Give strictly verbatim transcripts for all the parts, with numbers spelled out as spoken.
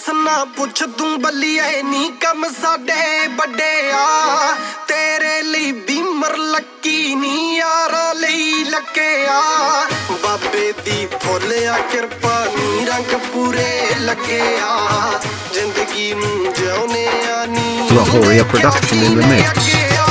ਦੱਸਣਾ ਪੁੱਛ ਤੂੰ ਬੱਲੀਏ ਨੀ ਕੰਮ ਸਾਡੇ ਵੱਡੇ ਆ ਤੇਰੇ ਲਈ ਬੀਮਰ ਲੱਕੀ ਨੀ ਯਾਰਾਂ ਲਈ ਲੱਗਿਆ ਬਾਬੇ ਦੀ ਫੁੱਲ ਆ ਕਿਰਪਾ ਨੀ ਰੰਗ ਪੂਰੇ ਲੱਗਿਆ ਜ਼ਿੰਦਗੀ ਨੂੰ ਜਿਉਨੇ ਆ ਨੀ Lahoria production in the mix.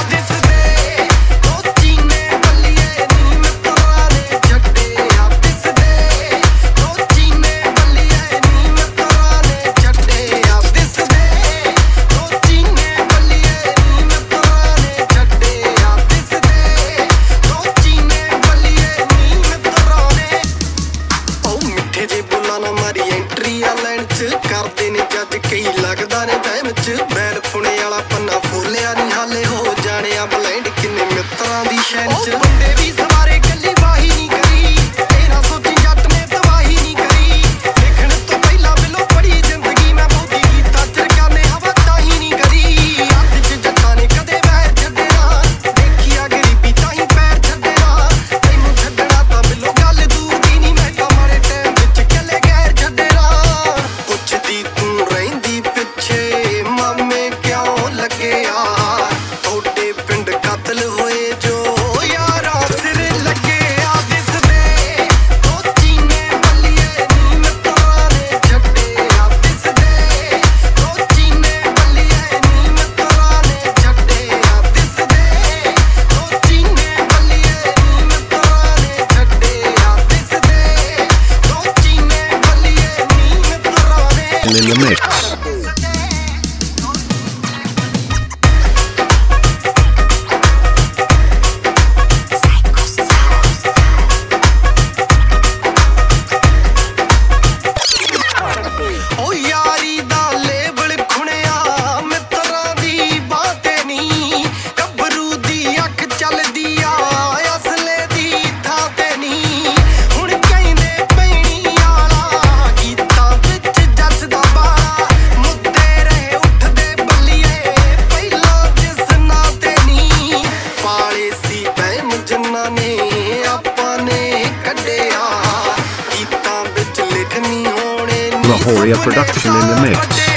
ਕਰਦੇ ਨੇ ਜੱਜ ਕਈ ਲੱਗਦਾ ਨੇ ਟਾਈਮ ਚ ਬੈਲ ਪੁਣੇ ਵਾਲਾ ਪੰਨਾ ਫੋਲਿਆ ਨਹੀਂ ਹਾਲੇ ਹੋ ਜਾਣਿਆ ਬਲੈਂਡ ਕਿੰਨੇ ਮਿੱਤਰਾਂ ਦੀ ਸ਼ੈਨ ਚ ਬੰਦੇ ਵੀ ਸਵਾਰੇ ਗੱਲੀ ਵਾਹੀ ਨਹੀਂ ਕਰੀ ਇਹ ਨਾ ਸੋਚੀ ਜੱਟ ਨੇ ਤਬਾਹੀ ਨਹੀਂ ਕਰੀ ਦੇਖਣ ਤੋਂ ਪਹਿਲਾਂ ਬਿਲੋ ਪੜੀ ਜ਼ਿੰਦਗੀ ਮੈਂ ਬੋਦੀ ਕੀਤਾ ਚਰਕਾਨੇ ਹਵਾ ਤਾਹੀ ਨਹੀਂ ਕਰੀ ਹੱਥ ਚ ਜੱਟਾਂ ਨੇ ਕਦੇ ਵੈਰ ਛੱਡਣਾ ਦੇਖਿਆ ਗਰੀਬੀ ਤਾਹੀ ਪੈਰ ਛੱਡਣਾ ਤੈਨੂੰ ਛੱਡਣਾ ਤਾਂ ਬਿਲੋ ਗੱਲ ਦੂਰ ਦੀ ਨਹੀਂ ਮੈਂ ਤਾਂ ਮਾਰੇ ਟਾਈਮ ਵਿੱਚ ਕੱਲੇ ਗੈਰ ਛੱਡਣਾ ਪੁੱਛਦੀ ਤੂੰ ਰਹਿੰਦੀ ਪਿੱਛੇ ਮਾਮੇ ਕਿਉਂ ਲੱਗਿਆ ਤੁਹਾਡੇ ਪਿੰਡ ਕਤਲ ਹੋਏ ਜੋ ਯਾਰਾਂ ਸਿਰ ਲੱਗਿਆ ਦਿਸਦੇ ਉਹ ਚੀਨੇ ਬੱਲੀਏ ਨੀ ਮਿੱਤਰਾਂ ਨੇ ਛੱਡਿਆ ਦਿਸਦੇ ਉਹ ਚੀਨੇ ਬੱਲੀਏ ਨੀ ਮਿੱਤਰਾਂ ਨੇ ਛੱਡਿਆ ਦਿਸਦੇ ਉਹ ਚੀਨੇ ਬੱਲੀਏ ਨੀ ਮਿੱਤਰਾਂ ਨੇ ਛੱਡਿਆ ਦਿਸਦੇ ਉਹ ਚੀਨੇ ਬੱਲੀਏ ਨੀ ਮਿੱਤਰਾਂ ਨੇ In the mix. ਓ ਯਾਰੀ ਦਾ ਲੇਬਲ ਖੁਣਿਆ ਮਿੱਤਰਾਂ ਦੀ ਬਾਤੇ ਨੀ ਗੱਭਰੂ ਦੀ ਅੱਖ ਚੱਲਦੀ ਆ ਅਸਲੇ ਦੀ ਥਾਂ ਤੇ ਨੀ ਹੁਣ ਕਹਿੰਦੇ ਪੈਣੀ ਆਲਾ ਗੀਤਾਂ ਵਿੱਚ ਜੱਜਦਾ ਬਾਲਾ ਮੁੱਦੇ ਰਹੇ ਉੱਠਦੇ ਬੱਲੀਏ ਪਹਿਲਾਂ ਜਿਸ ਨਾਂ ਤੇ ਨੀ ਪਾਲੇ ਸੀ ਬਹਿਮ ਜਿੰਨਾਂ ਨੇ ਆਪਾਂ ਨੇ ਕੱਢਿਆ ਗੀਤਾਂ ਵਿੱਚ ਲਿਖਣੀ ਹੋਣੇ ਨੀ Lahoria production in the mix.